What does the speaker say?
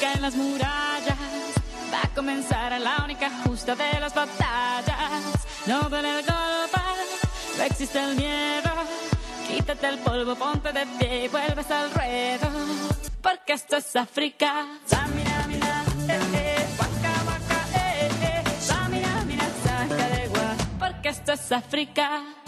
caen las murallas, va a comenzar la única justa de las batallas. No duele el golpe, no existe el miedo. Quítate el polvo, ponte de pie y vuelves al ruedo. Porque esto es África. Samina, mina, waka, waka, samina, mina, saca de gua. Porque esto es África.